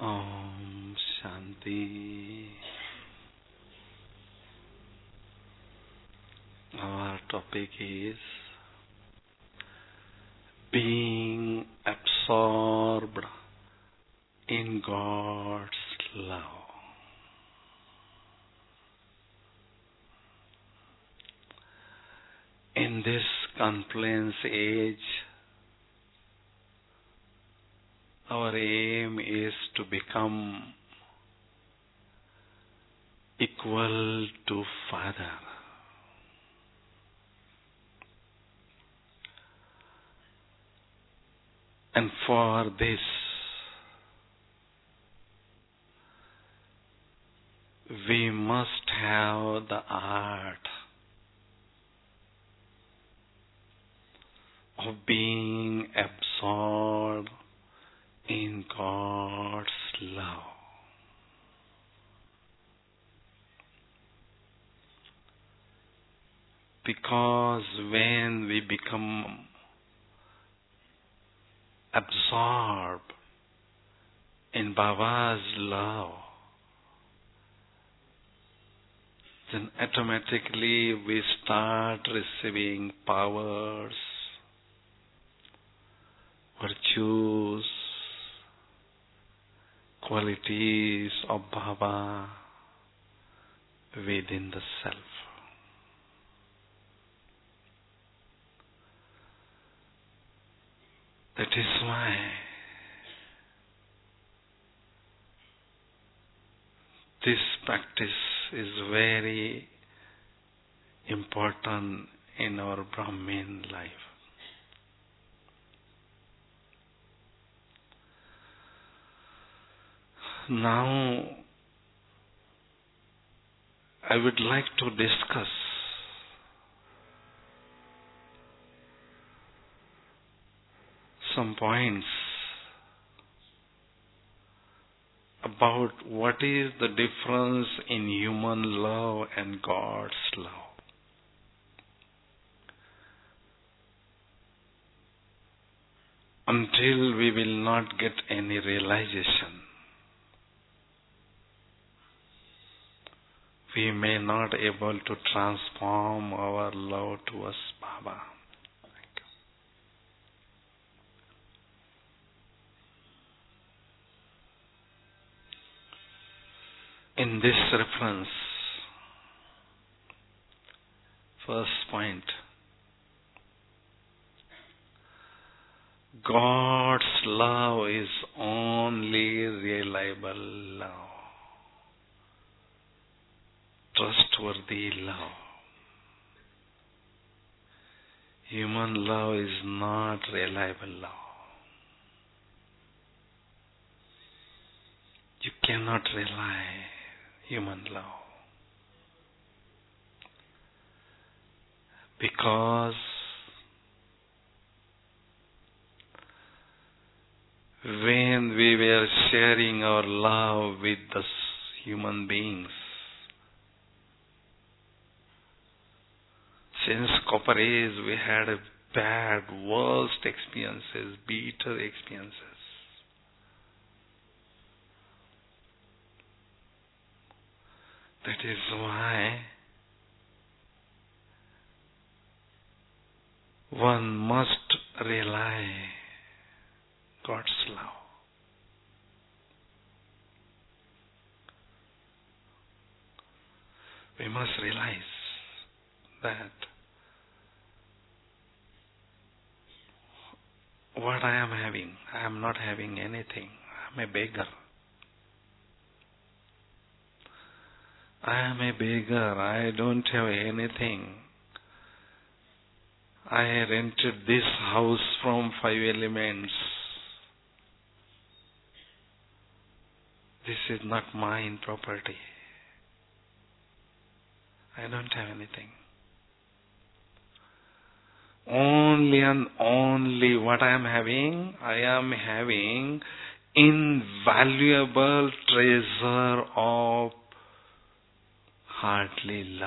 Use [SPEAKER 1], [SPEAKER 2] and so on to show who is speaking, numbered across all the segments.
[SPEAKER 1] Om Shanti. Our topic is being absorbed in God's love. In this confluence age, our aim is to become equal to Father. And for this, we must have the art of being absorbed in God's love. Because when we become absorbed in Baba's love, then automatically we start receiving powers, virtues, qualities of Baba within the self. That is why this practice is very important in our Brahmin life. Now, I would like to discuss some points about what is the difference in human love and God's love. Until we will not get any realization, we may not able to transform our love towards Baba. In this reference, first point, God's love is only reliable love, trustworthy love. Human love is not reliable love. You cannot rely human love. Because when we were sharing our love with the human beings, since copper age we had a bad, worst experiences, bitter experiences. That is why one must rely God's love. We must realize that what I am having, I am not having anything. I am a beggar. I am a beggar. I don't have anything. I rented this house from 5 Elements. This is not mine property. I don't have anything. Only and only what I am having invaluable treasure of heartly love.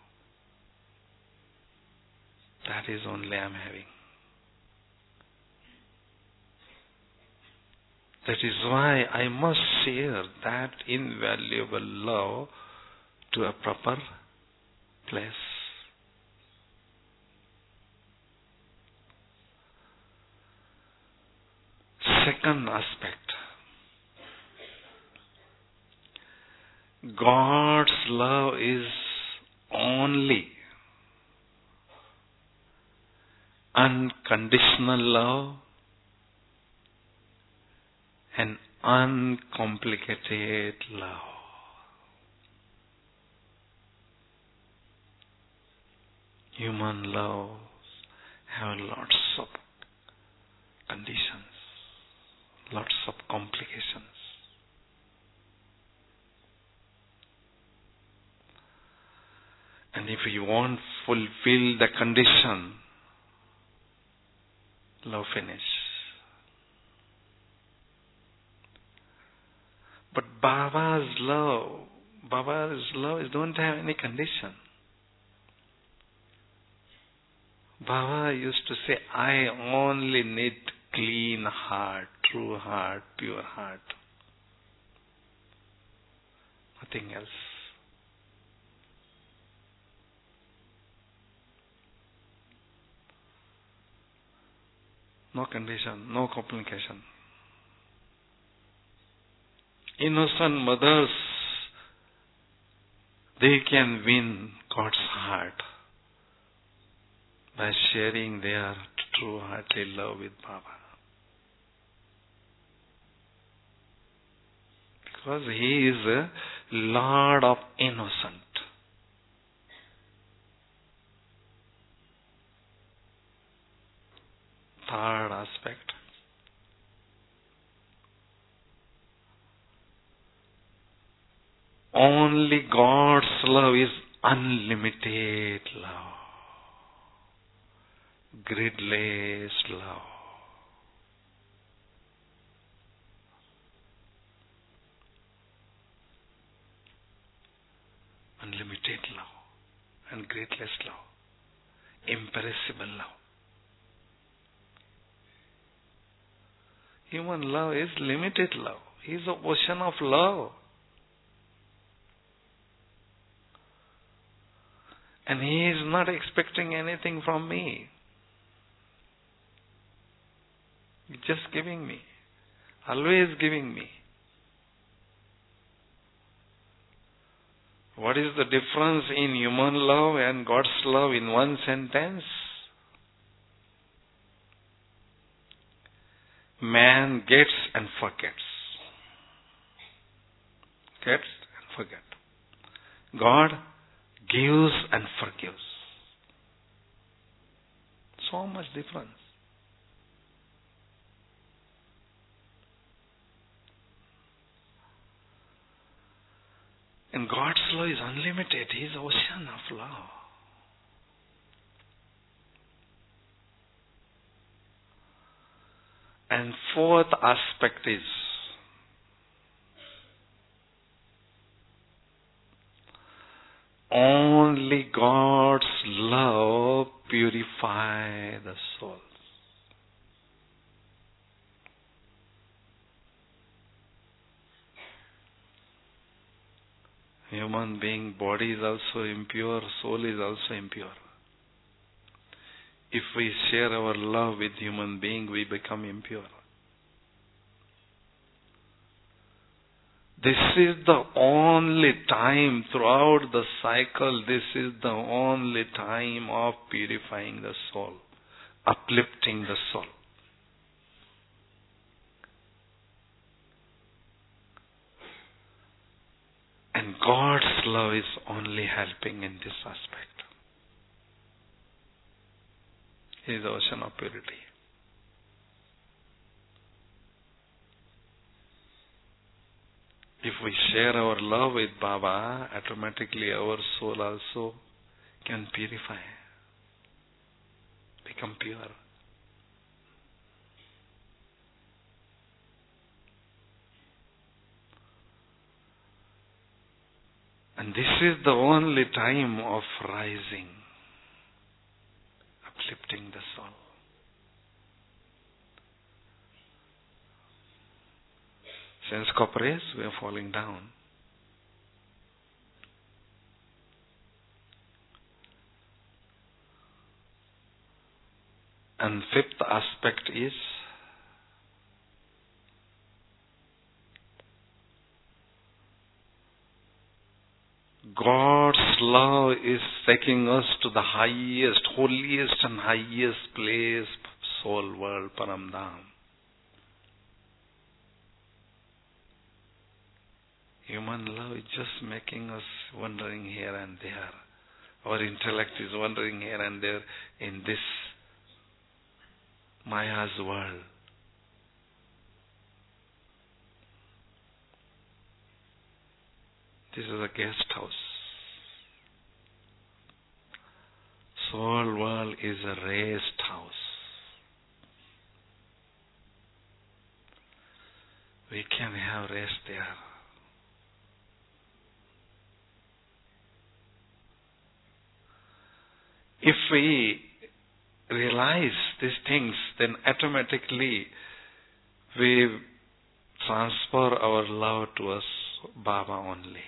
[SPEAKER 1] That is only I am having. That is why I must share that invaluable love to a proper place. Second aspect. God's love is only unconditional love and uncomplicated love. Human loves have lots of conditions, lots of complications. And if you won't fulfill the condition, love finish. But Baba's love don't have any condition. Baba used to say, I only need clean heart, true heart, pure heart. Nothing else. No condition, no complication. Innocent mothers, they can win God's heart by sharing their true heartly love with Baba. Because He is a Lord of innocent. Third aspect. Only God's love is unlimited love. Gridless love. Unlimited love and gridless love. Imperishable love. Human love is limited love. He is the ocean of love. And He is not expecting anything from me. He's just giving me. Always giving me. What is the difference in human love and God's love in one sentence? Man gets and forgets. Gets and forgets. God gives and forgives. So much difference. And God's love is unlimited. He is the ocean of love. And fourth aspect is only God's love purifies the soul. Human being body is also impure, soul is also impure. If we share our love with human being, we become impure. This is the only time throughout the cycle, this is the only time of purifying the soul, uplifting the soul. And God's love is only helping in this aspect. He is the ocean of purity. If we share our love with Baba, automatically our soul also can purify, become pure. And this is the only time of rising, uplifting the soul. Sense corporeals, we are falling down. And fifth aspect is God's love is taking us to the highest, holiest and highest place, soul world, Paramdham. Human love is just making us wandering here and there. Our intellect is wandering here and there in this Maya's world. This is a guest house. Soul world is a rest house. We can have rest there. If we realize these things, then automatically we transfer our love towards Baba only.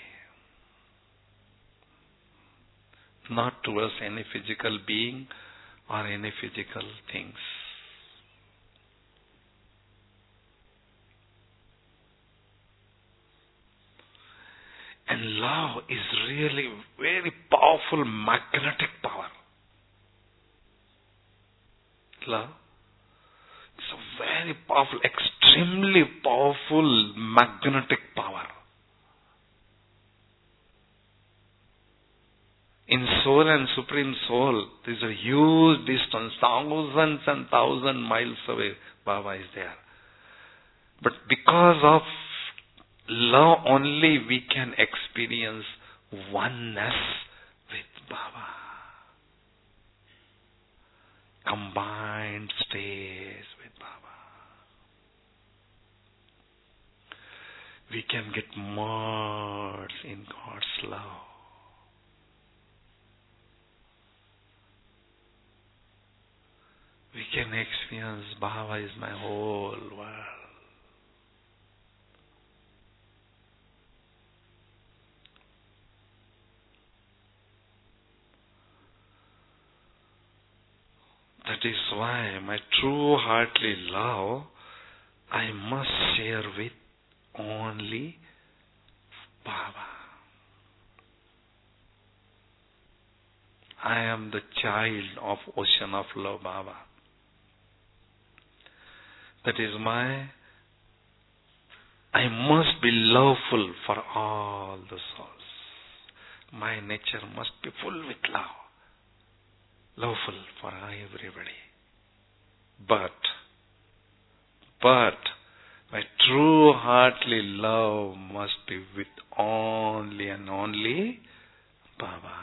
[SPEAKER 1] Not towards any physical being or any physical things. And love is really very powerful magnetic power. Love is a very powerful, extremely powerful magnetic power. In soul and supreme soul, there is a huge distance, thousands and thousands miles away, Baba is there. But because of love only we can experience oneness with Baba. Combined stays with Baba. We can get merged in God's love. We can experience Baba is my whole world. That is why my true heartly love I must share with only Baba. I am the child of ocean of love, Baba. That is why I must be loveful for all the souls. My nature must be full with love. Loveful for everybody. But my true heartly love must be with only and only Baba.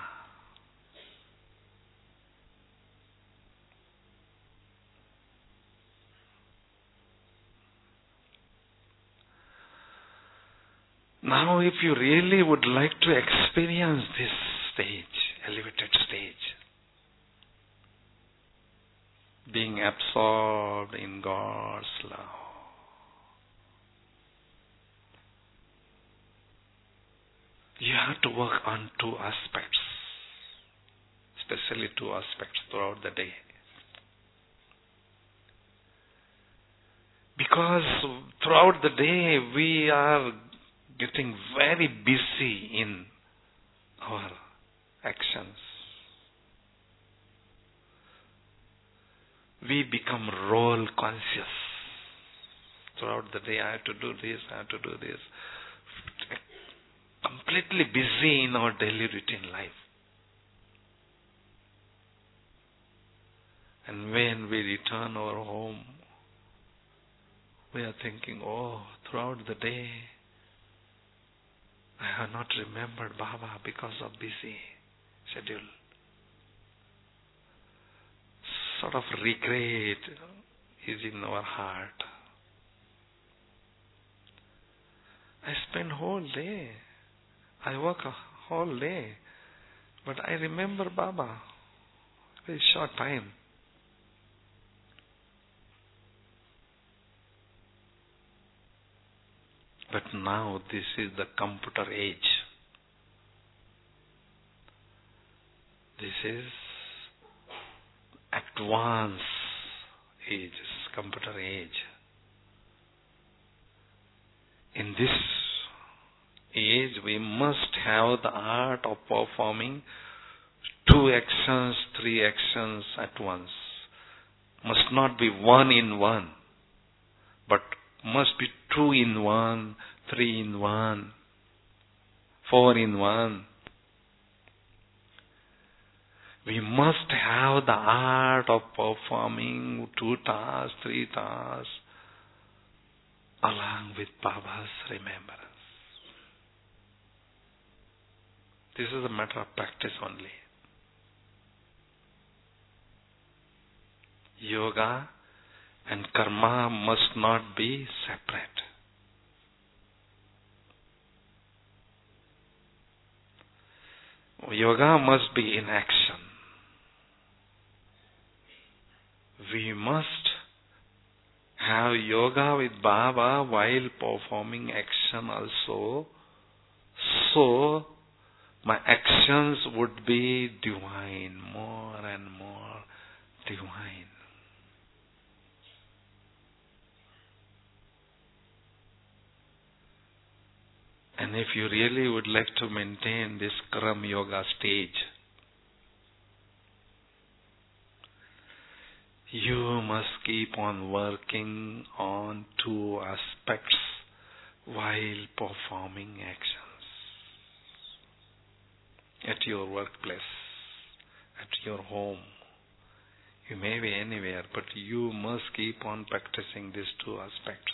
[SPEAKER 1] Now, if you really would like to experience this stage, elevated stage, being absorbed in God's love, you have to work on two aspects, especially two aspects throughout the day. Because throughout the day we are getting very busy in our actions. We become role conscious. Throughout the day I have to do this, I have to do this. Completely busy in our daily routine life. And when we return our home, we are thinking, oh, throughout the day, I have not remembered Baba because of busy schedule. Sort of regret is in our heart. I spend whole day. I work a whole day. But I remember Baba. Very short time. But now this is the computer age. This is advanced age, computer age. In this age, we must have the art of performing 2 actions, 3 actions at once. Must not be 1 in 1, but must be 2 in 1, 3 in 1, 4 in 1. We must have the art of performing 2 tasks, 3 tasks, along with Baba's remembrance. This is a matter of practice only. Yoga and karma must not be separate. Yoga must be in action. We must have yoga with Baba while performing action also. So, my actions would be divine, more and more divine. And if you really would like to maintain this Karam Yoga stage, you must keep on working on 2 aspects while performing actions. At your workplace, at your home, you may be anywhere, but you must keep on practicing these 2 aspects.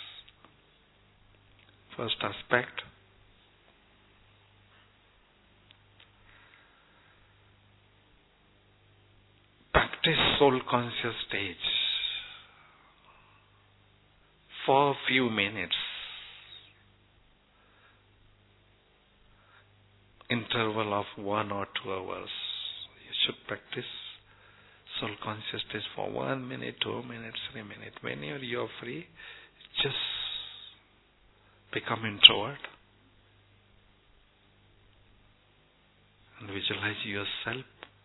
[SPEAKER 1] First aspect, practice soul conscious stage for a few minutes. Interval of 1 or 2 hours. You should practice soul conscious stage for 1 minute, 2 minutes, 3 minutes. Whenever you are free, just become introvert and visualize yourself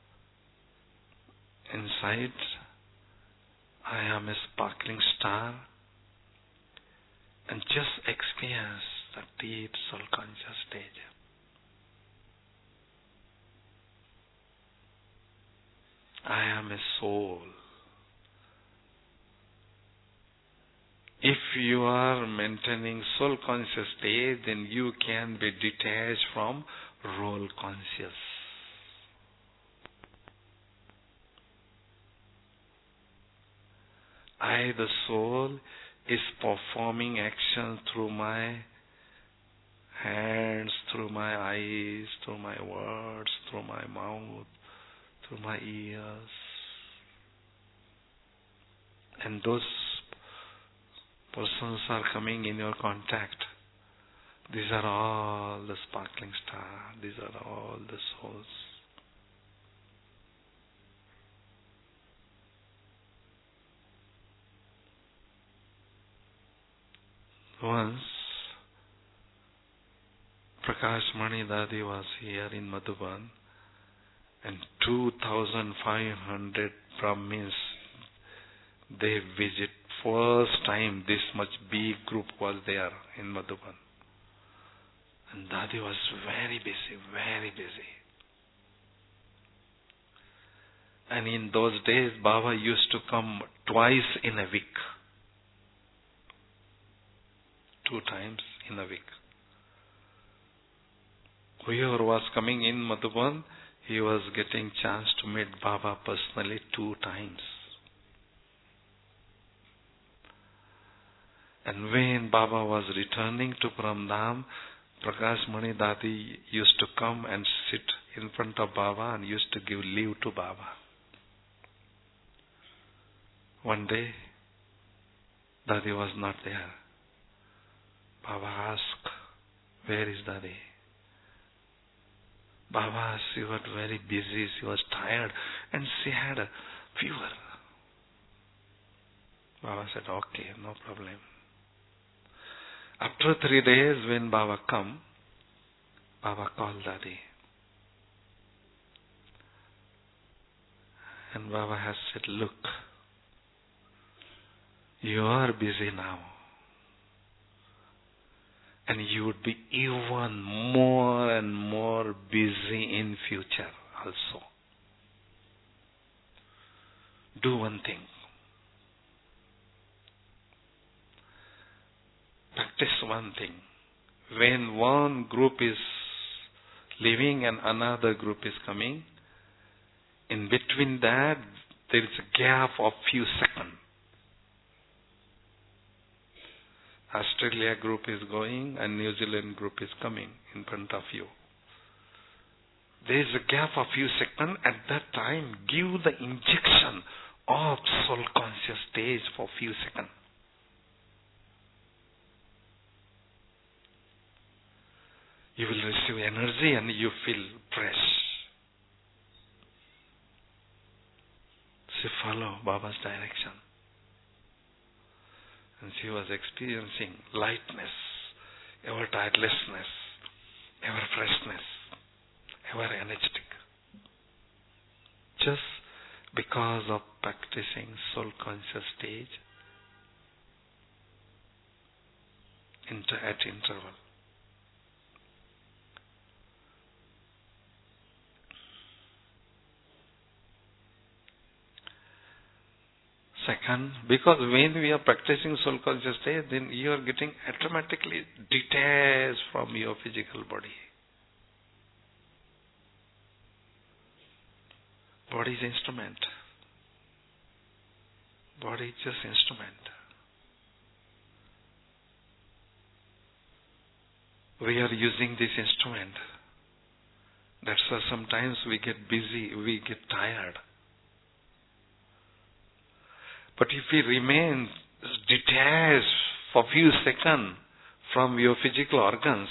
[SPEAKER 1] inside. I am a sparkling star, and just experience the deep soul conscious stage. I am a soul. If you are maintaining soul conscious state, then you can be detached from role conscious. I, the soul, is performing action through my hands, through my eyes, through my words, through my mouth, through my ears. And those persons are coming in your contact. These are all the sparkling stars. These are all the souls. Once, Prakash Mani Dadi was here in Madhuban, and 2,500 Brahmins, they visit. First time this much big group was there in Madhuban. And Dadi was very busy, very busy. And in those days, Baba used to come twice in a week. 2 times in a week. Whoever was coming in Madhuban, he was getting chance to meet Baba personally 2 times. And when Baba was returning to Paramdham, Prakash Mani Dadi used to come and sit in front of Baba and used to give leave to Baba. One day, Dadi was not there. Baba asked, "Where is Dadi?" Baba, she was very busy, she was tired, and she had a fever. Baba said, "Okay, no problem. After 3 days, when Baba come, Baba called Daddy. And Baba has said, look, you are busy now. And you would be even more and more busy in future also. Do one thing. Practice one thing. When one group is leaving and another group is coming, in between that, there is a gap of few seconds. Australia group is going and New Zealand group is coming in front of you. There is a gap of few seconds. At that time, give the injection of soul conscious stage for few seconds. You will receive energy and you feel fresh. She followed Baba's direction. And she was experiencing lightness, ever tiredlessness, ever freshness, ever energetic. Just because of practicing soul conscious stage at interval. Second, because when we are practicing soul conscious state, then you are getting automatically detached from your physical body. Body is instrument. Body is just instrument. We are using this instrument. That's why sometimes we get busy, we get tired. But if we remain detached for few seconds from your physical organs,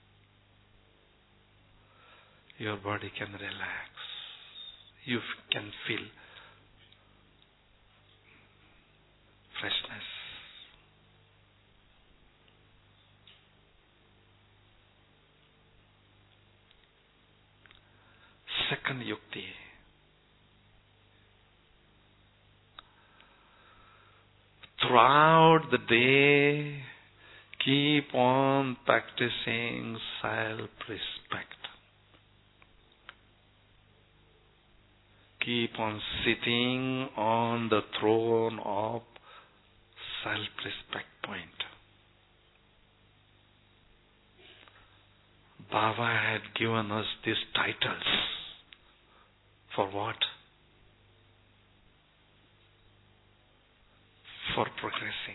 [SPEAKER 1] your body can relax. You can feel freshness. Second yukti. Throughout the day, keep on practicing self-respect. Keep on sitting on the throne of self-respect point. Baba had given us these titles. For what? For progressing.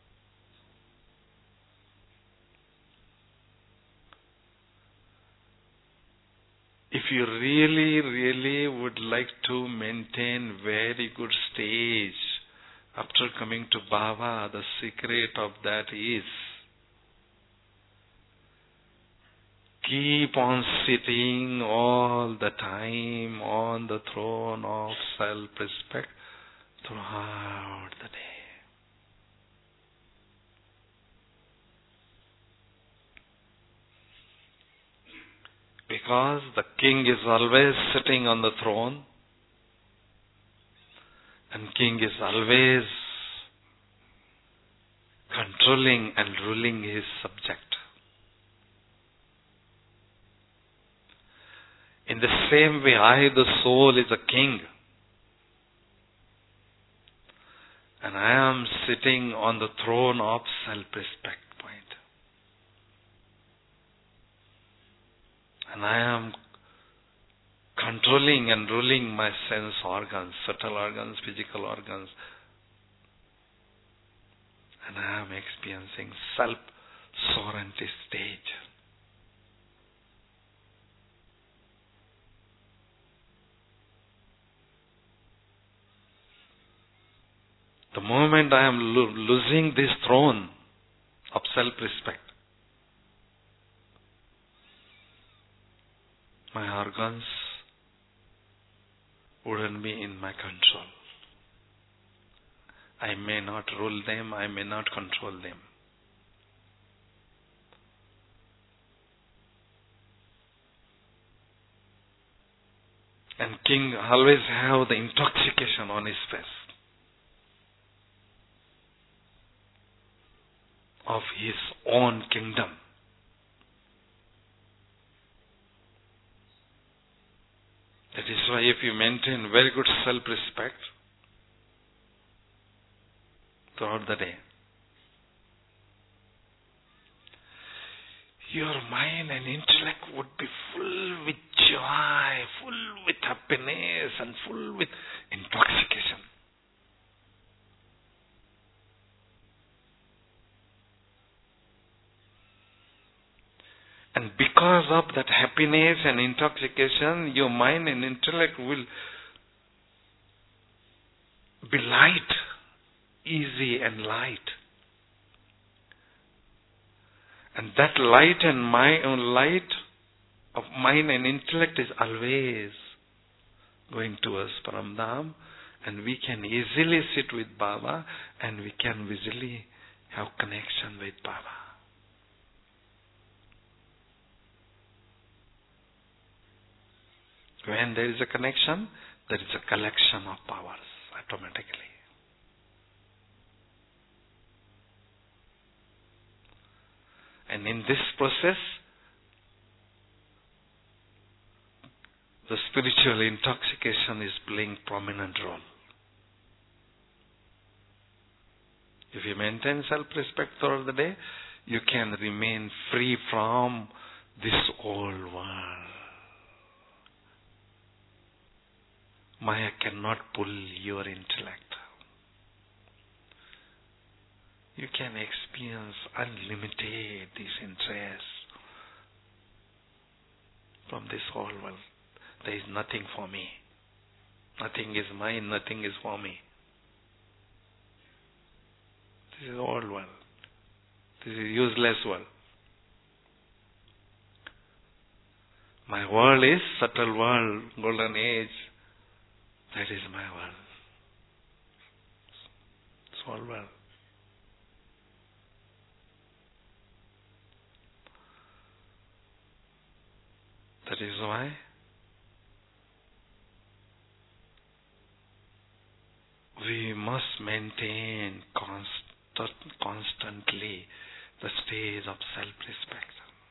[SPEAKER 1] If you really would like to maintain very good stage after coming to Baba, the secret of that is keep on sitting all the time on the throne of self-respect throughout the day. Because the king is always sitting on the throne and king is always controlling and ruling his subject. In the same way, I, the soul, is a king. And I am sitting on the throne of self-respect point. And I am controlling and ruling my sense organs, subtle organs, physical organs. And I am experiencing self-sovereignty stage. The moment I am losing this throne of self-respect, my organs wouldn't be in my control. I may not rule them, I may not control them. And king always have the intoxication on his face of his own kingdom. That is why if you maintain very good self-respect throughout the day, your mind and intellect would be full with joy, full with happiness, and full with intoxication. And because of that happiness and intoxication, your mind and intellect will be light, easy and light. And that light of mind and intellect is always going towards Paramdham, and we can easily sit with Baba, and we can easily have connection with Baba. When there is a connection, there is a collection of powers automatically. And in this process, the spiritual intoxication is playing prominent role. If you maintain self-respect throughout the day, you can remain free from this old world. Maya cannot pull your intellect. You can experience unlimited these interests from this whole world. There is nothing for me. Nothing is mine, nothing is for me. This is old world. This is useless world. My world is subtle world, golden age. That is my world. It's all world. That is why we must maintain constantly the stage of self-respect.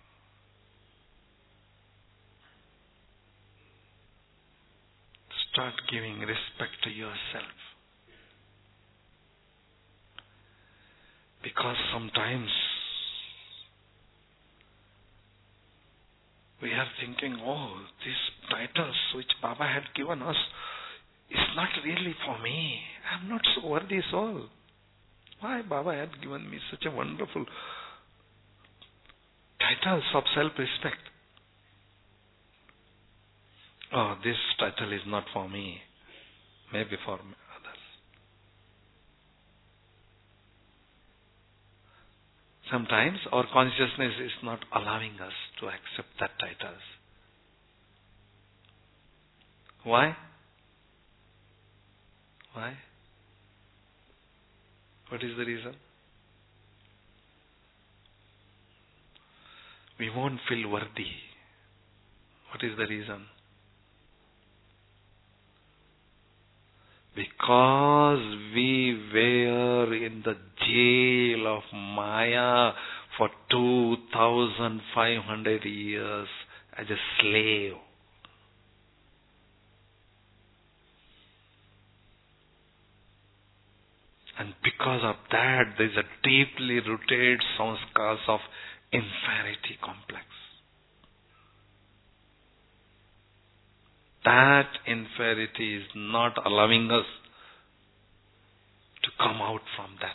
[SPEAKER 1] Start giving respect to yourself. Because sometimes we are thinking, these titles which Baba had given us is not really for me. I am not so worthy soul. Why Baba had given me such a wonderful titles of self-respect? This title is not for me. Maybe for others. Sometimes our consciousness is not allowing us to accept that titles. Why? Why? What is the reason? We won't feel worthy. What is the reason? Because we were in the jail of Maya for 2,500 years as a slave. And because of that, there is a deeply rooted sanskars of inferiority complex. That inferiority is not allowing us to come out from that.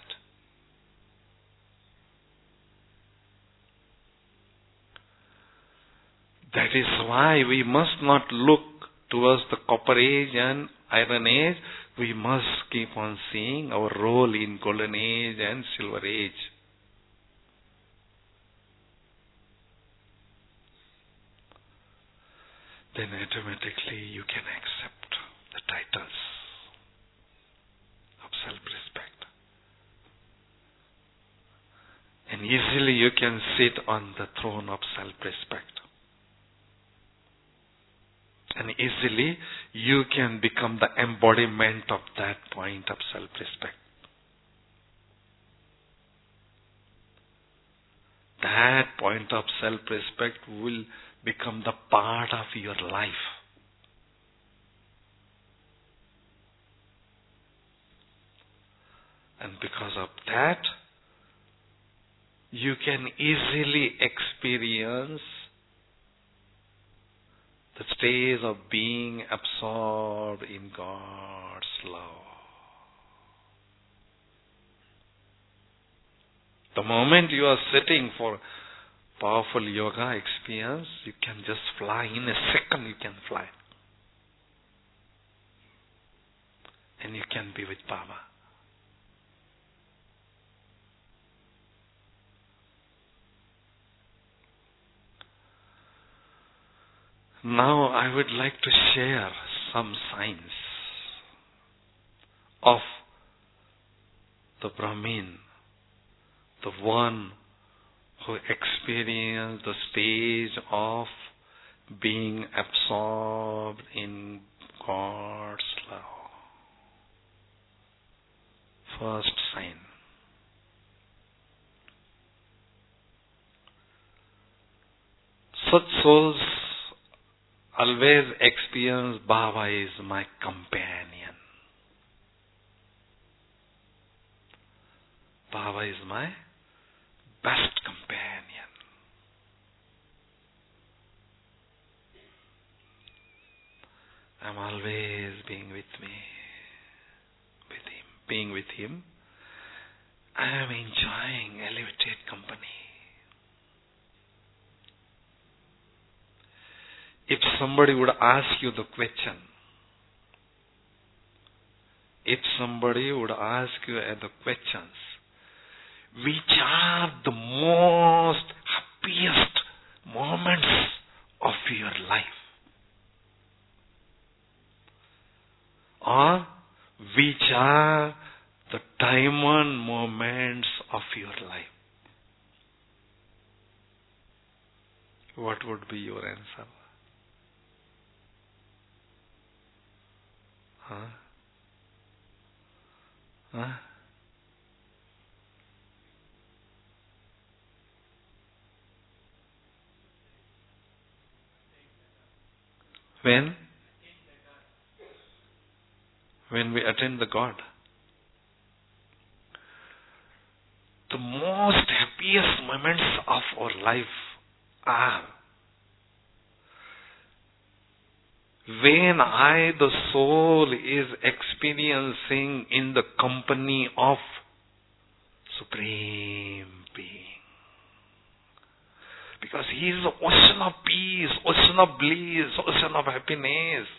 [SPEAKER 1] That is why we must not look towards the copper age and iron age. We must keep on seeing our role in golden age and silver age. Then automatically you can accept the titles of self-respect. And easily you can sit on the throne of self-respect. And easily you can become the embodiment of that point of self-respect. That point of self-respect will become the part of your life. And because of that, you can easily experience the stage of being absorbed in God's love. The moment you are sitting for powerful yoga experience, you can just fly. In a second you can fly. And you can be with Baba. Now I would like to share some signs of the Brahmin, the one who experienced the stage of being absorbed in God's love. First sign. Such souls always experience Baba is my companion. Baba is my best companion. I'm always being with him. I am enjoying elevated company. If somebody would ask you the question, which are the most happiest moments of your life? Or which are the diamond moments of your life? What would be your answer? Huh? When we attend the God. The most happiest moments of our life are when the soul is experiencing in the company of Supreme Being. Because He is the ocean of peace, ocean of bliss, ocean of happiness.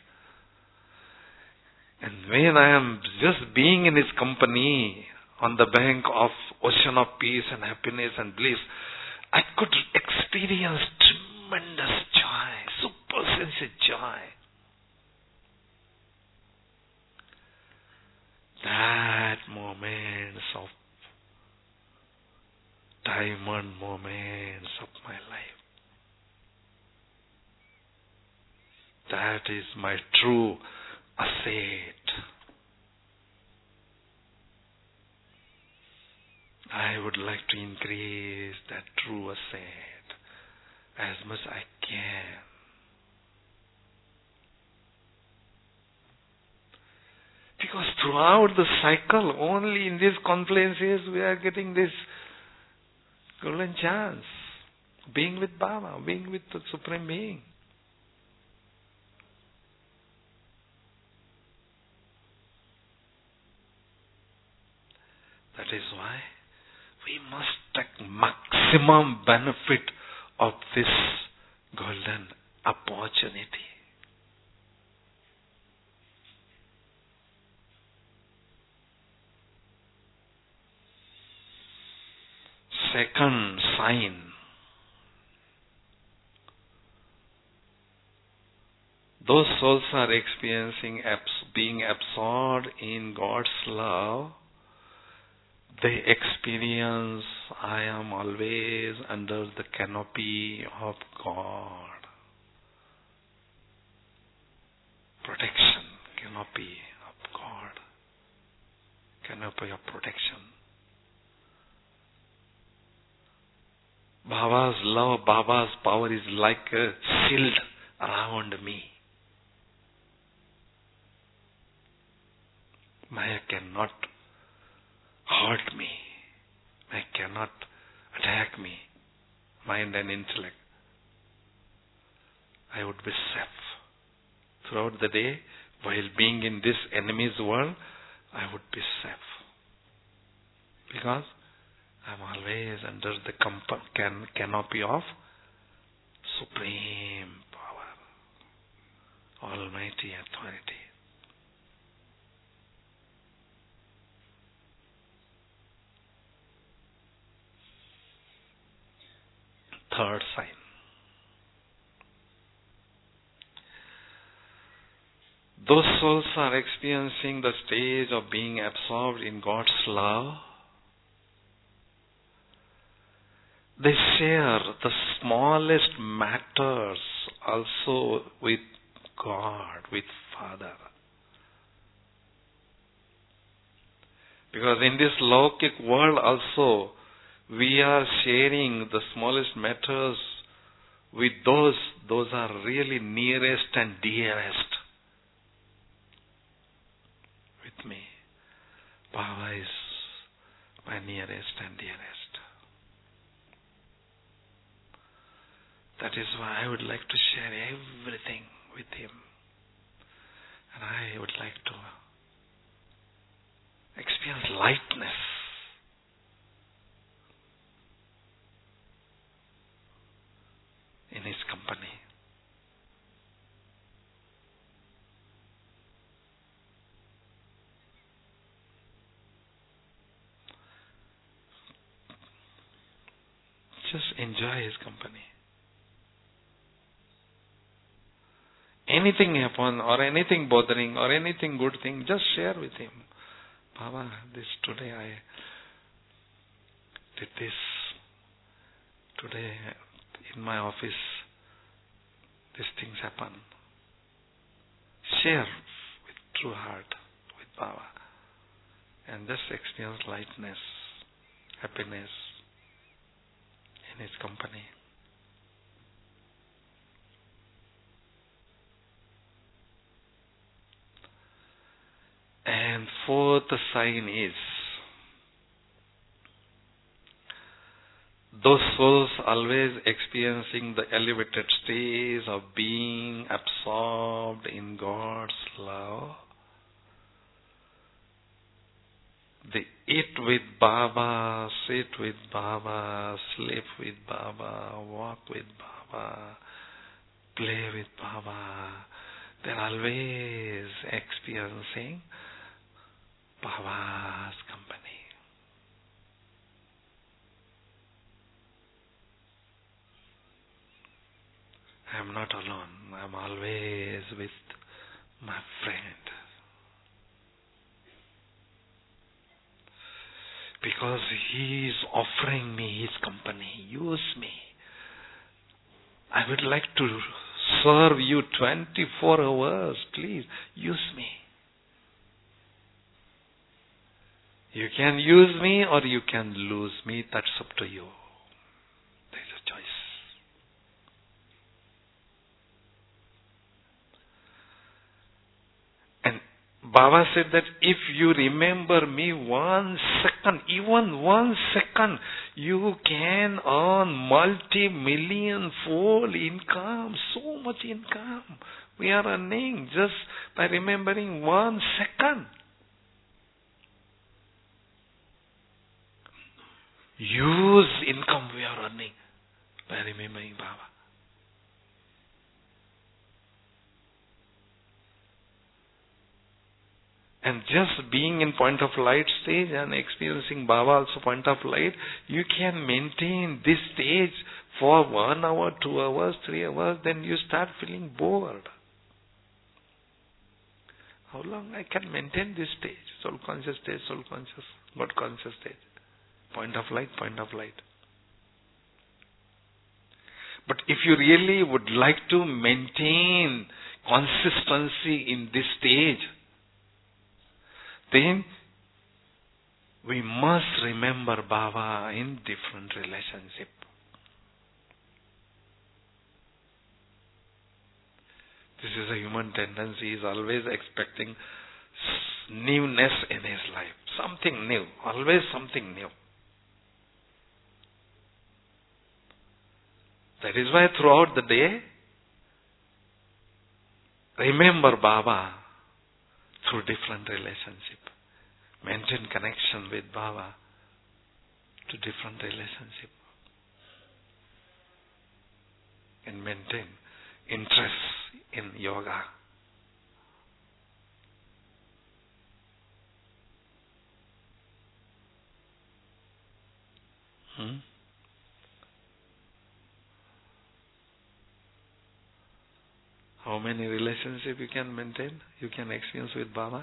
[SPEAKER 1] And when I am just being in His company on the bank of ocean of peace and happiness and bliss, I could experience tremendous joy, super sensitive joy. That moments of diamond moments of my life. That is my true asset. I would like to increase that true asset as much as I can. Because throughout the cycle, only in these conferences, we are getting this golden chance. Being with Baba, being with the Supreme Being. That is why we must take maximum benefit of this golden opportunity. Second sign. Those souls are experiencing being absorbed in God's love. They experience, I am always under the canopy of God. canopy of God, canopy of protection. Baba's love, Baba's power is like a shield around me. Maya cannot hurt me. Maya cannot attack me, mind and intellect. I would be safe. Throughout the day, while being in this enemy's world, I would be safe. Because I'm always under the canopy of supreme power, almighty authority. Third sign. Those souls are experiencing the stage of being absorbed in God's love. They share the smallest matters also with God, with Father. Because in this Lokik world also, we are sharing the smallest matters with those are really nearest and dearest with me. Baba is my nearest and dearest. That is why I would like to share everything with him. And I would like to experience lightness. In his company. Just enjoy his company. Anything happen or anything bothering or anything good thing, just share with him. Baba, today I did this. Today in my office, these things happen. Share with true heart with Baba and just experience lightness, happiness in his company. And fourth sign is those souls always experiencing the elevated stage of being absorbed in God's love. They eat with Baba, sit with Baba, sleep with Baba, walk with Baba, play with Baba. They're always experiencing Baba's company. I'm not alone. I'm always with my friend. Because he is offering me his company. Use me. I would like to serve you 24 hours. Please, use me. You can use me or you can lose me. That's up to you. There's a choice. And Baba said that if you remember me 1 second, even 1 second, you can earn multi-million fold income, so much income. We are earning just by remembering 1 second. Huge income we are earning by remembering Baba. And just being in point of light stage and experiencing Baba also point of light, you can maintain this stage for 1 hour, 2 hours, 3 hours, then you start feeling bored. How long I can maintain this stage? Soul conscious stage, soul conscious, God conscious stage. Point of light, point of light. But if you really would like to maintain consistency in this stage, then we must remember Baba in different relationship. This is a human tendency. He is always expecting newness in his life. Something new. Always something new. That is why throughout the day, remember Baba through different relationship. Maintain connection with Baba to different relationship. And maintain interest in yoga. How many relationships you can maintain? You can experience with Baba?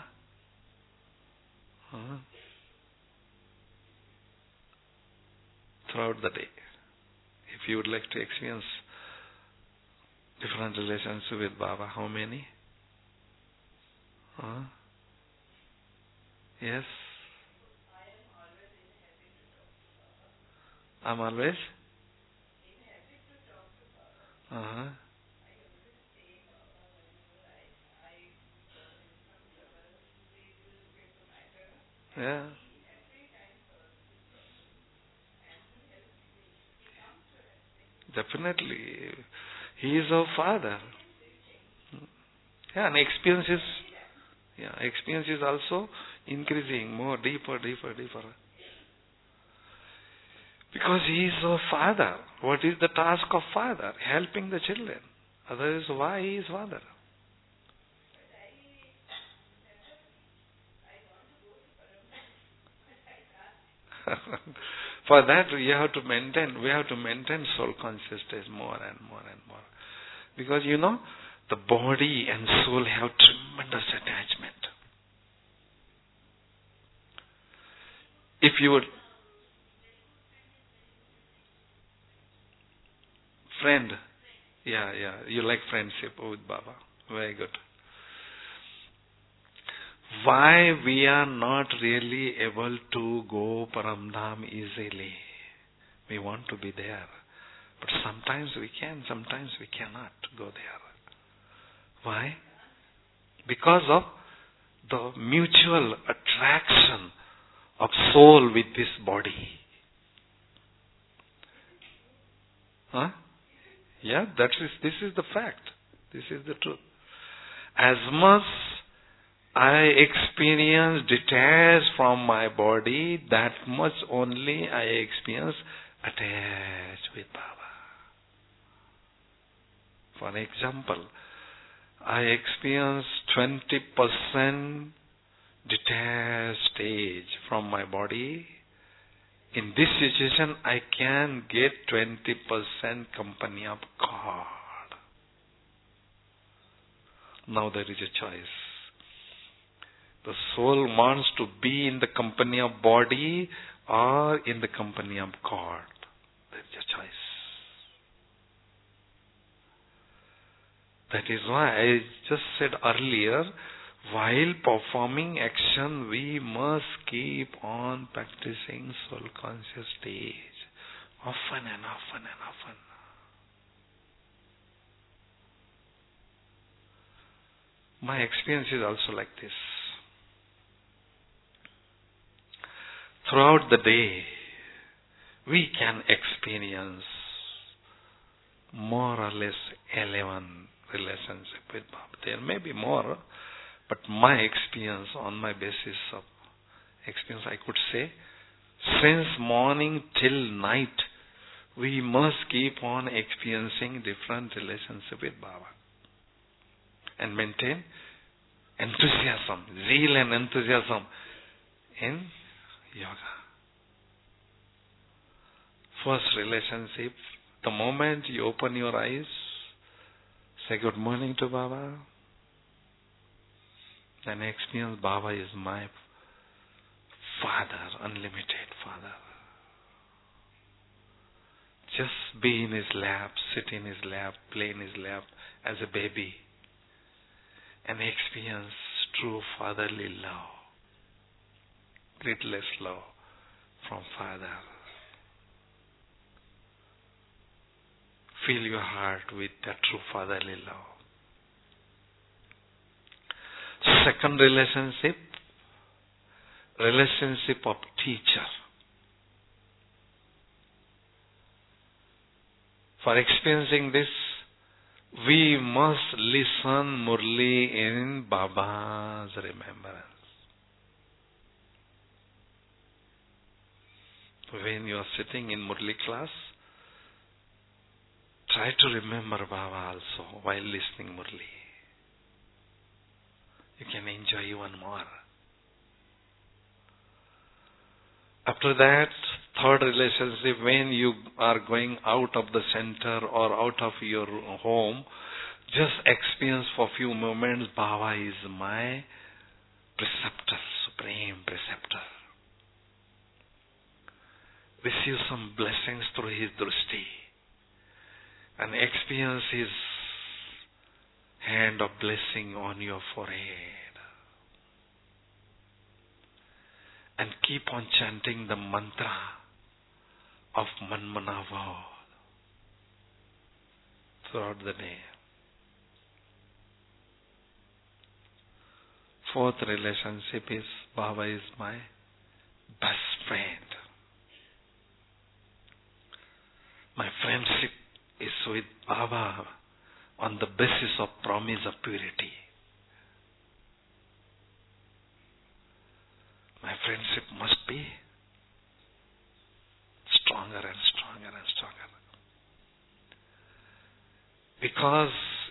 [SPEAKER 1] Throughout the day. If you would like to experience different relationships with Baba, how many? Yes? I'm always? Yeah. Definitely. He is our Father. Yeah, and experience is also increasing more, deeper. Because he is our Father. What is the task of Father? Helping the children. Otherwise, why he is Father? For that we have to maintain soul consciousness more and more and more. Because the body and soul have tremendous attachment. If you would friend, you like friendship with Baba. Very good. Why we are not really able to go Paramdham easily? We want to be there. But sometimes we can, sometimes we cannot go there. Why? Because of the mutual attraction of soul with this body. Yeah, this is the fact. This is the truth. As much I experience detached from my body, that much only I experience attached with Baba. For example, I experience 20% detached stage from my body. In this situation, I can get 20% company of God. Now there is a choice. The soul wants to be in the company of body or in the company of God. There is a choice. That is why I just said earlier, while performing action, we must keep on practicing soul conscious stage. Often and often and often. My experience is also like this. Throughout the day, we can experience more or less 11 relationships with Baba. There may be more, but my experience, on my basis of experience, I could say, since morning till night, we must keep on experiencing different relationships with Baba. And maintain enthusiasm, zeal and enthusiasm in yoga. First relationship, the moment you open your eyes, say good morning to Baba, then experience Baba is my Father, unlimited Father. Just be in his lap, sit in his lap, play in his lap as a baby and experience true fatherly love. greatless love from Father. Fill your heart with that true fatherly love. Second relationship of teacher. For experiencing this, we must listen Murli in Baba's remembrance. When you are sitting in Murli class, try to remember Baba also while listening Murli. You can enjoy even more. After that, third relationship, when you are going out of the center or out of your home, just experience for a few moments, Baba is my preceptor, supreme preceptor. Receive some blessings through his drishti and experience his hand of blessing on your forehead. And keep on chanting the mantra of Manmanava throughout the day. Fourth relationship is Baba is my best friend. My friendship is with Baba on the basis of promise of purity. My friendship must be stronger and stronger and stronger. Because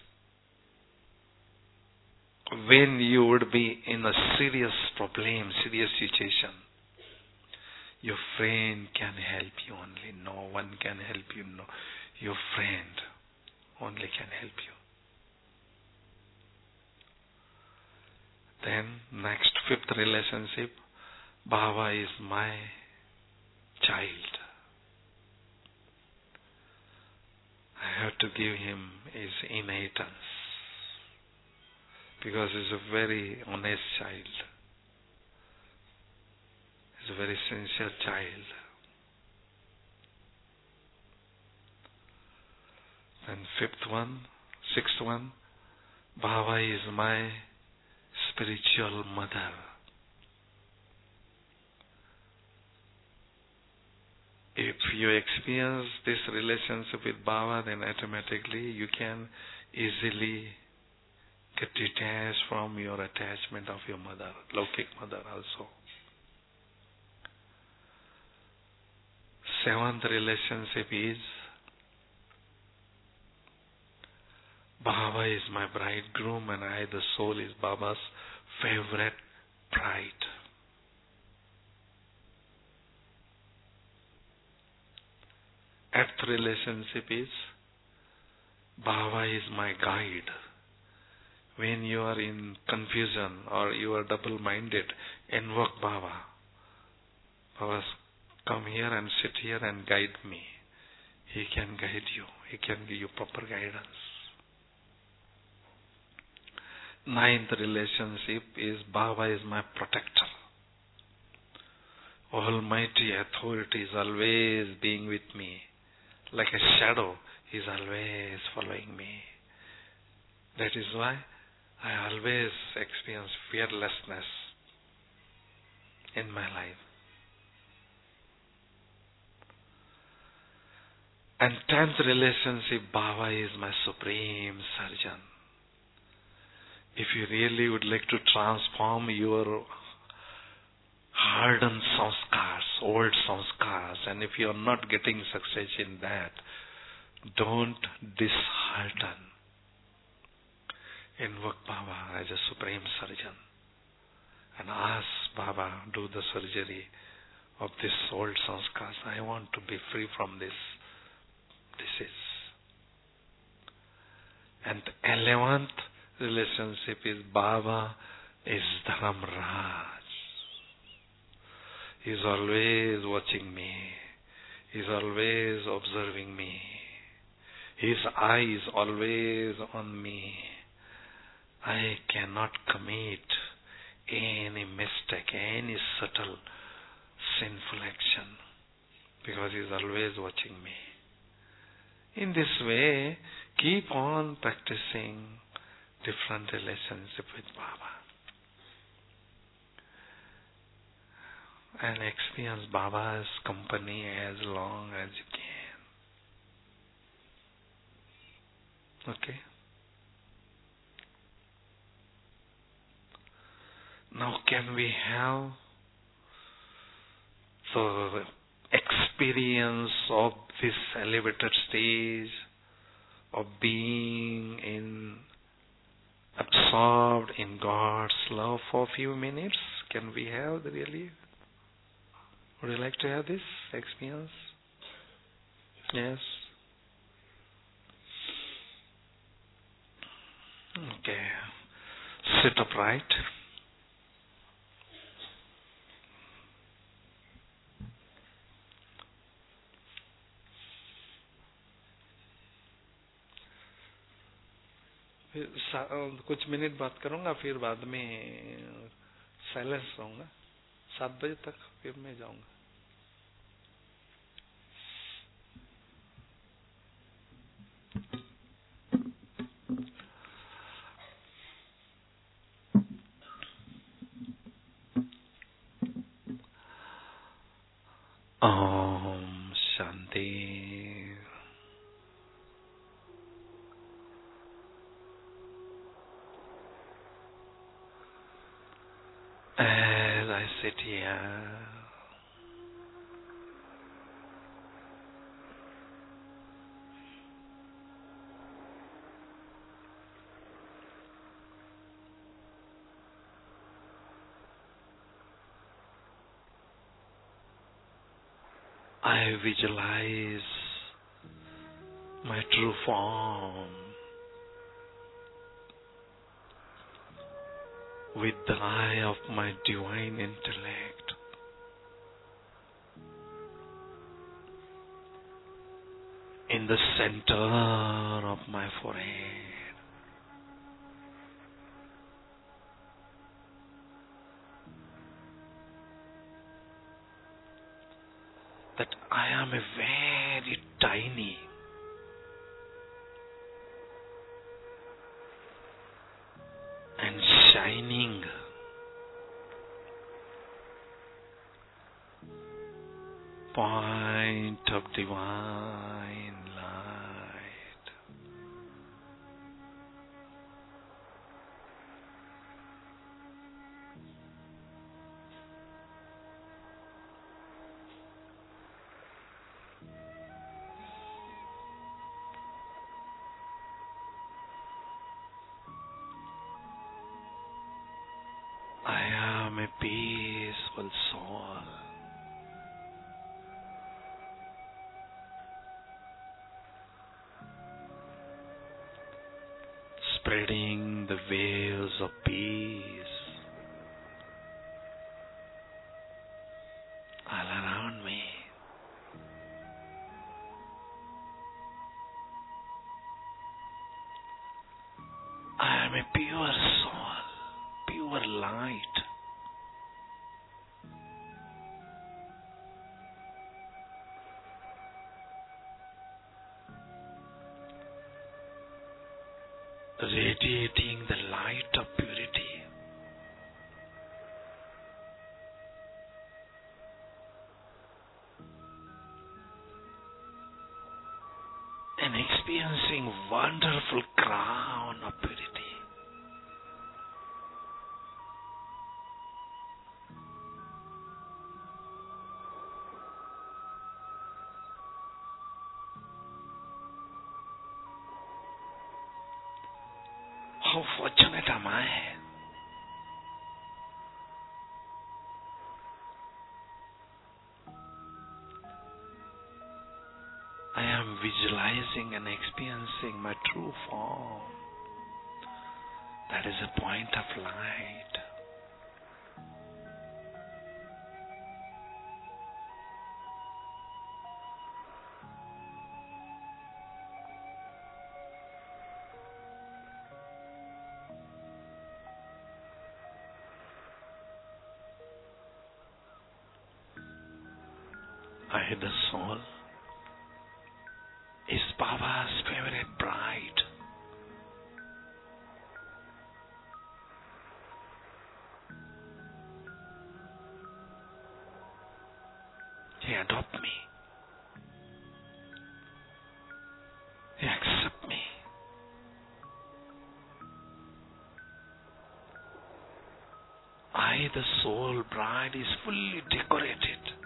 [SPEAKER 1] when you would be in a serious problem, serious situation, your friend can help you only. No one can help you. No, your friend only can help you. Then next, fifth relationship, Baba is my child. I have to give him his inheritance because he's a very honest child. He's a very sincere child. And sixth one, Baba is my spiritual mother. If you experience this relationship with Baba, then automatically you can easily get detached from your attachment of your mother, Laukik mother also. Seventh relationship is Baba is my bridegroom and I, the soul, is Baba's favorite bride. Eighth relationship is Baba is my guide. When you are in confusion or you are double-minded, invoke Baba. Baba, come here and sit here and guide me. He can guide you. He can give you proper guidance. Ninth relationship is Baba is my protector. Almighty authority is always being with me. Like a shadow, He is always following me. That is why I always experience fearlessness in my life. And 10th relationship, Baba is my supreme surgeon. If you really would like to transform your hardened sanskars, old sanskars, and if you are not getting success in that, don't dishearten. Invoke Baba as a supreme surgeon and ask Baba, do the surgery of this old sanskars. I want to be free from this disease. And the 11th relationship is Baba is Dharamraj. He is always watching me. He is always observing me. His eye is always on me. I cannot commit any mistake, any subtle sinful action, because He is always watching me. In this way, keep on practicing different relationship with Baba. And experience Baba's company as long as you can. Okay? Now can we have the experience of this elevated stage of being absorbed in God's love for a few minutes? Can we have really? Would you like to have this experience? Yes. Okay. Sit upright. कुछ minute बात करूंगा, फिर बाद में silence रहूंगा. 7 बजे तक फिर मैं जाऊंगा. Om Shanti. As I sit here, I visualize my true form with the eye of my divine intellect. In the center of my forehead. That I am a very tiny and shining point of divine light. I am a peaceful soul. Spreading the waves of peace all around me. I am a pure soul, pure light. Radiating the light of purity. And experiencing wonderful crown of purity. How fortunate am I? I am visualizing and experiencing my true form. That is a point of light. I, the soul, is Baba's favorite bride. He adopt me. He accept me. I, the soul bride, is fully decorated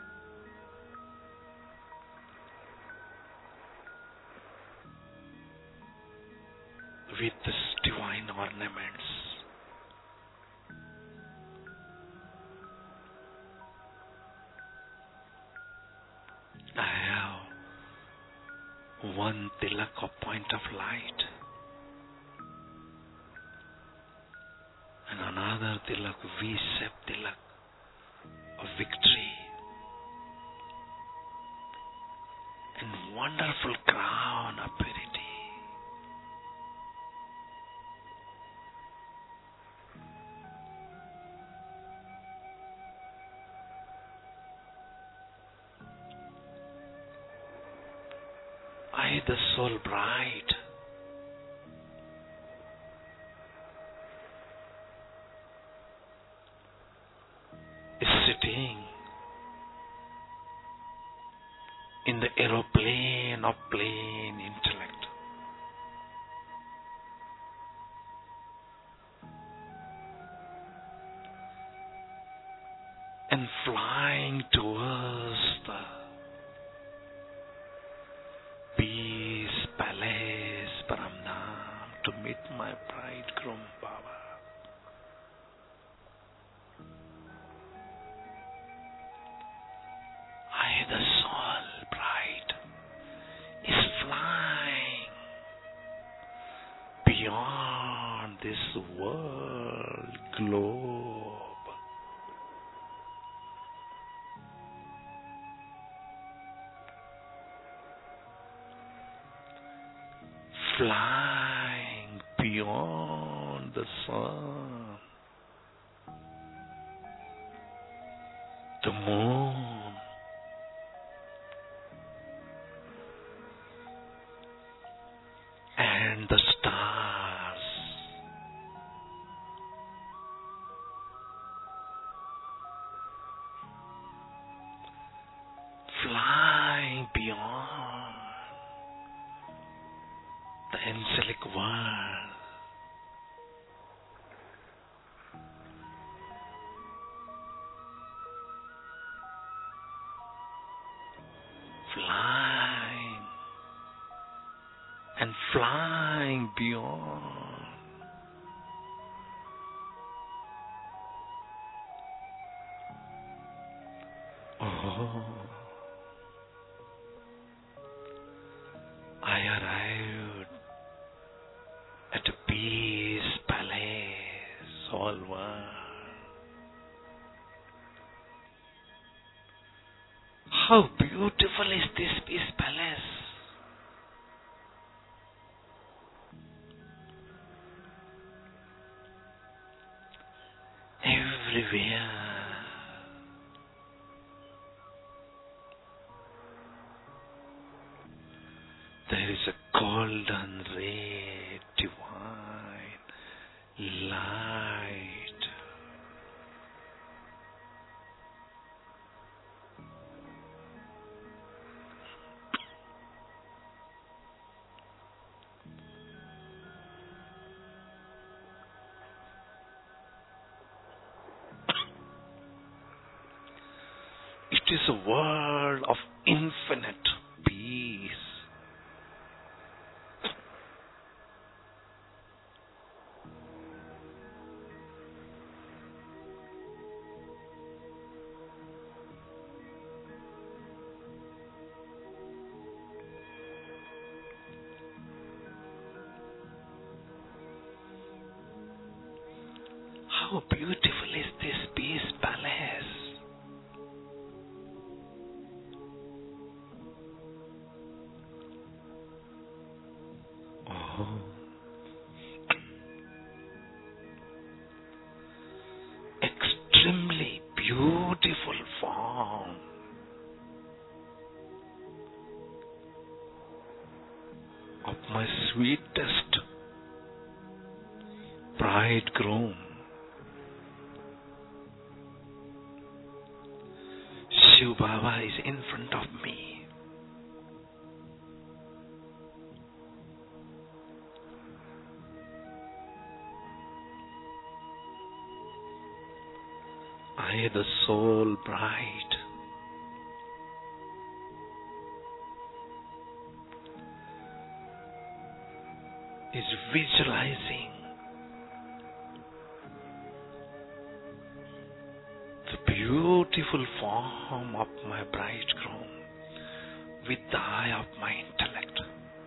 [SPEAKER 1] with this divine ornaments. I have one tilak or point of light and another tilak, V-shaped tilak of victory and wonderful crown of purity. I, the soul bride, is sitting in the aeroplane of plain intellect. And flying towards the peace palace Paramdham to meet my bridegroom Baba. I, the soul bride, is flying beyond this world globe. Flying beyond the sun, the moon, and the stars. Flying beyond the angelic world. Flying and flying beyond. Oh, I arrived at a peace palace, all world. How beautiful is this peace palace? Everywhere there is a golden ray, divine light. It is a world of infinite peace. How beautiful is this peace palace? Oh, extremely beautiful form. of my sweetest bridegroom. Shiv Baba is in front of me. I, the soul bride, is visualizing the beautiful form of my bridegroom with the eye of my intellect.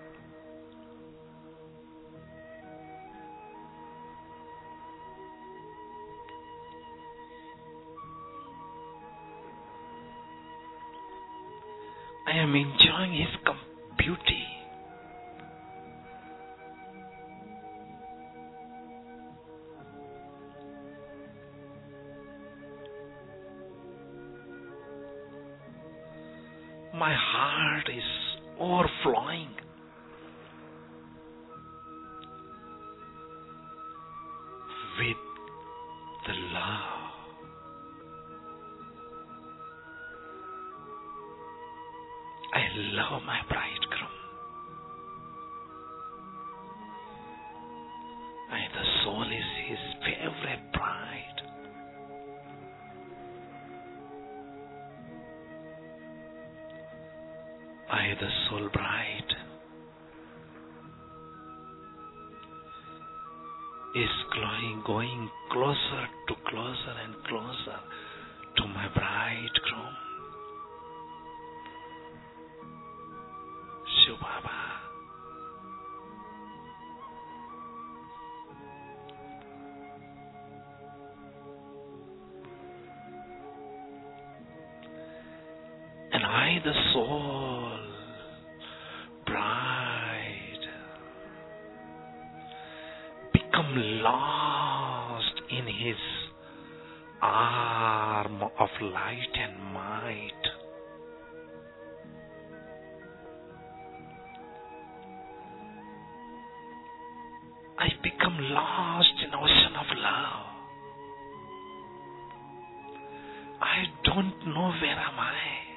[SPEAKER 1] I am enjoying his beauty. My heart is overflowing with the love. I love my bridegroom. The soul is his favorite bride. The soul bride is going closer and closer to my bridegroom, Shiv Baba. And I, the soul bride, become lost in his arm of light and might. I become lost in ocean of love. I don't know where am I.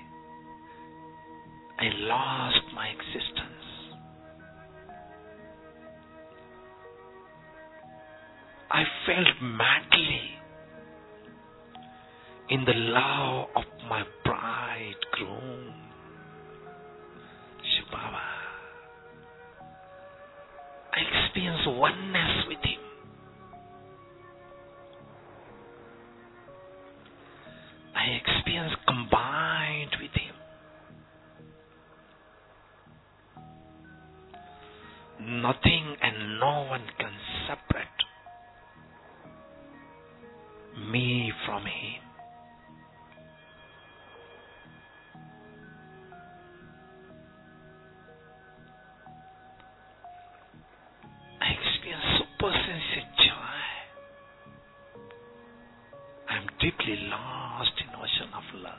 [SPEAKER 1] I lost my existence. I felt madly in the love of my bridegroom, Shiv Baba. I experienced oneness with him. I experienced combined with him. Nothing and no one can separate me from him. I experience super sense joy. I am deeply lost in ocean of love.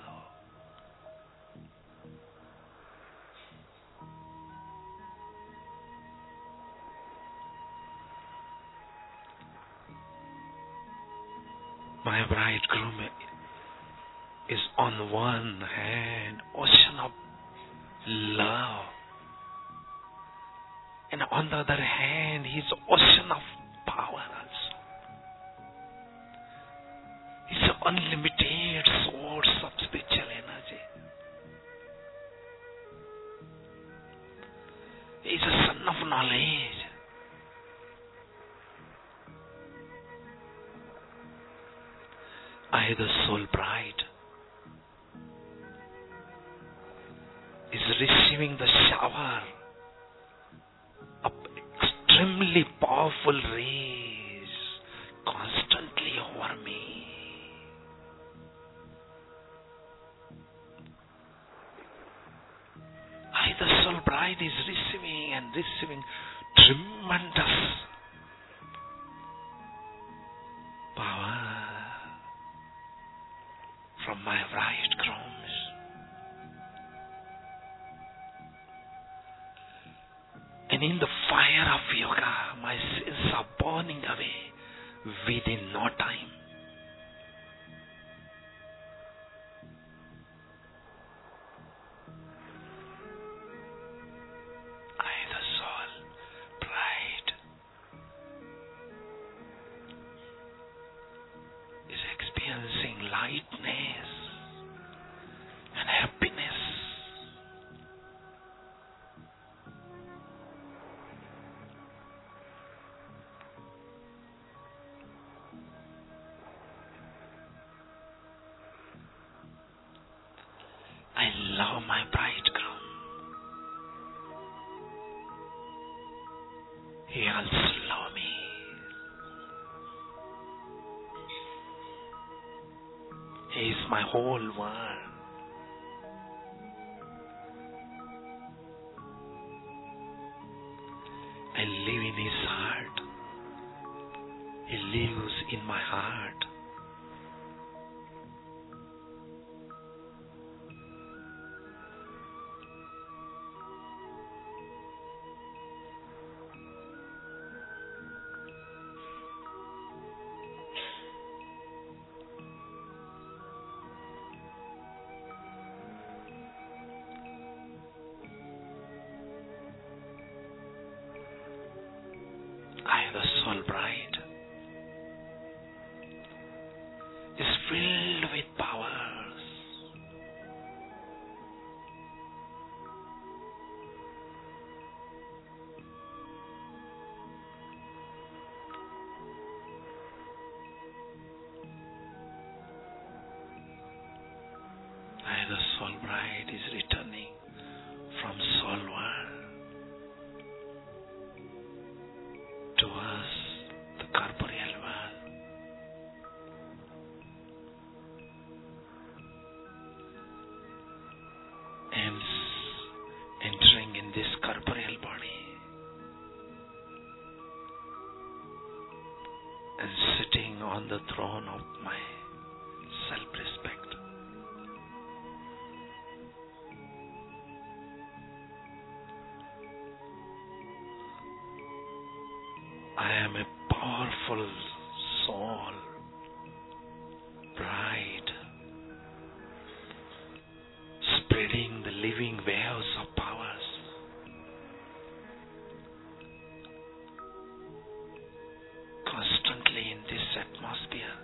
[SPEAKER 1] My bridegroom is on one hand ocean of love, and on the other hand he is ocean of power also. He is an unlimited source of spiritual energy. He is a son of knowledge. I, the soul bride, is receiving the shower of extremely powerful rays constantly over me. I, the soul bride, is receiving tremendous power from my bridegrooms. And in the fire of yoga, my sins are burning away within no time. The soul, pride, is experiencing lightness and happiness. I love my bridegroom. He also loves me. He is my whole world. I live in his heart. He lives in my heart. I, the soul bride, is filled with powers. I, the soul bride, is returning from soul world towards the corporeal world. And entering in this corporeal body and sitting on the throne of my self-respect. I am a powerful soul, bride, spreading the living waves of powers. Constantly in this atmosphere.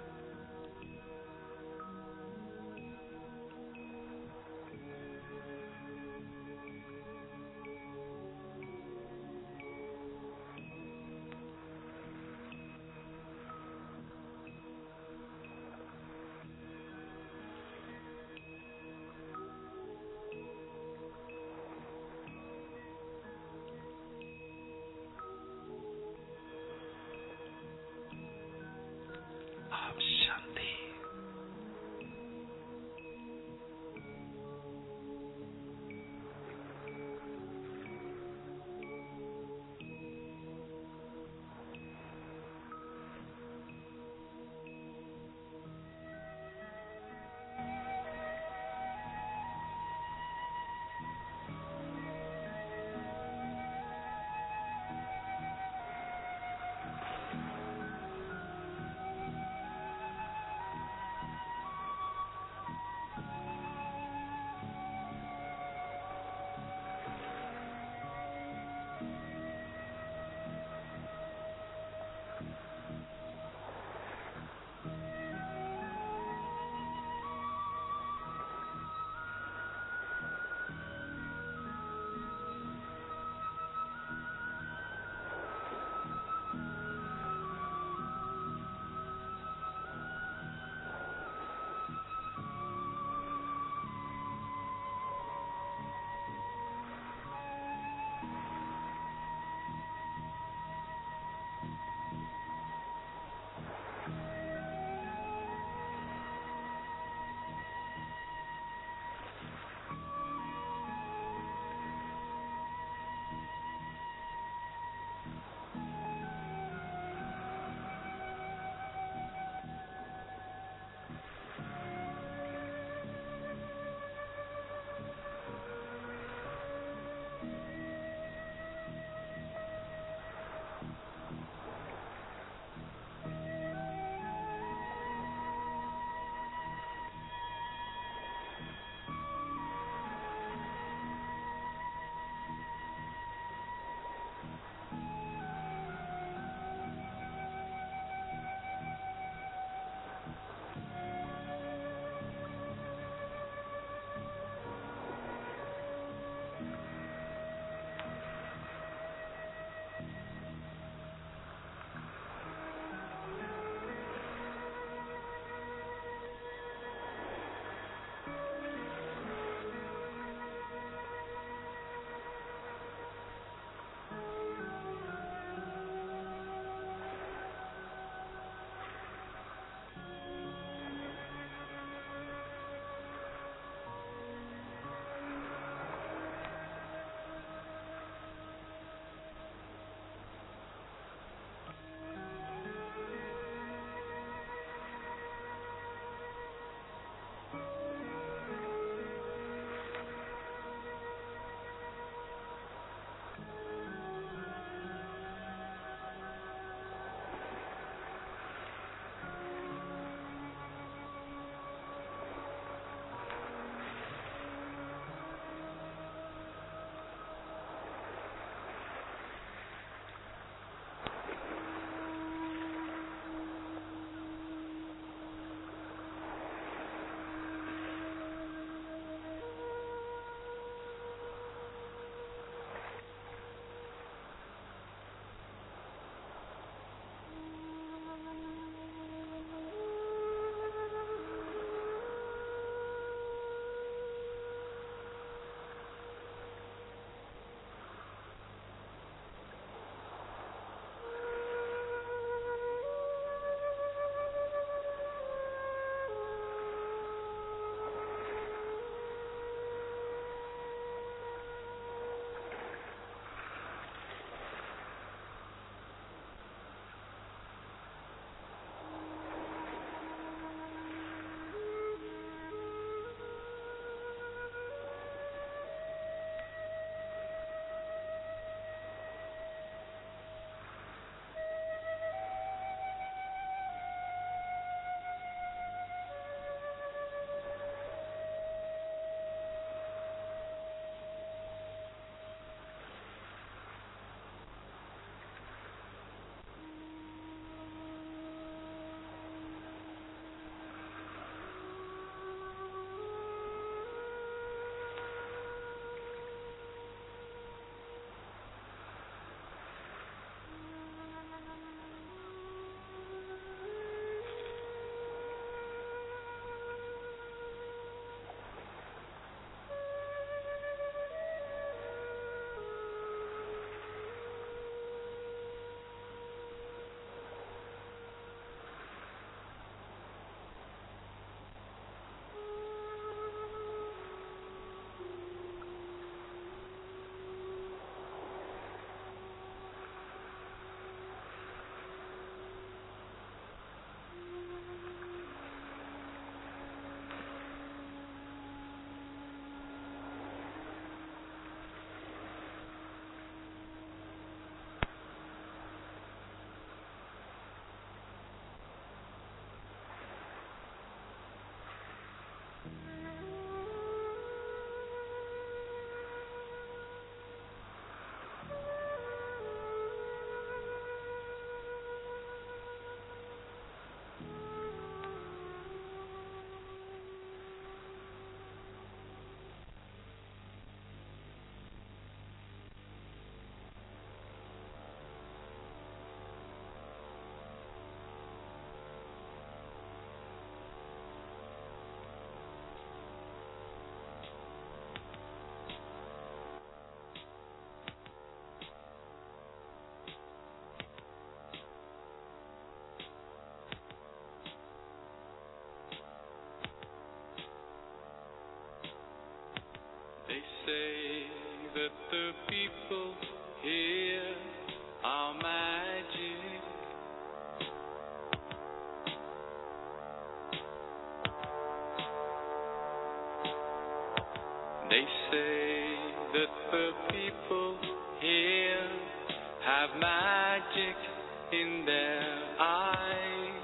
[SPEAKER 2] people here have magic in their eyes.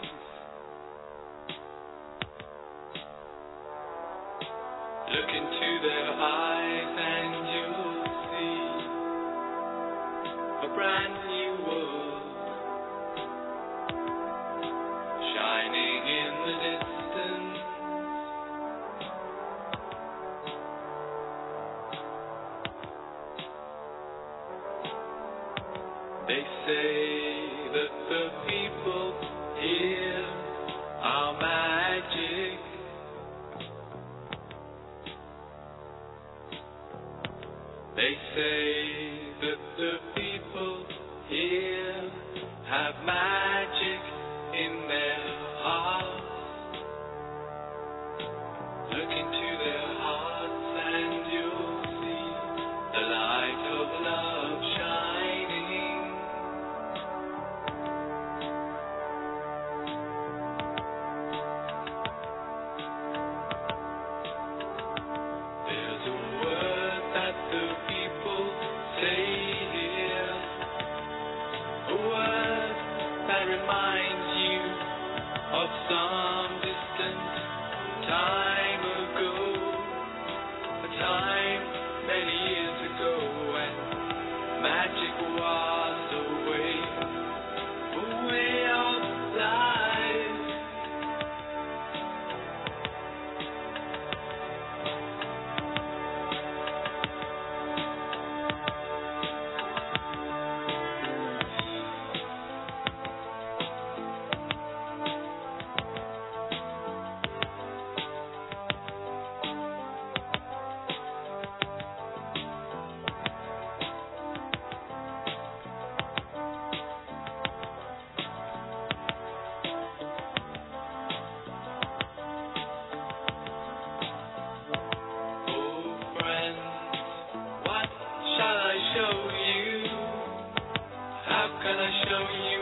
[SPEAKER 2] Look into their eyes and you'll see a brand new world shining in the distance. They say that the people here are magic. They say that the people here have magic in their hearts. Look into their hearts and you'll see the light of love shining. There's a word that the people say here, a word that reminds you of some distant time ago, a time many years ago when magic was a way of life. What shall I show you? How can I show you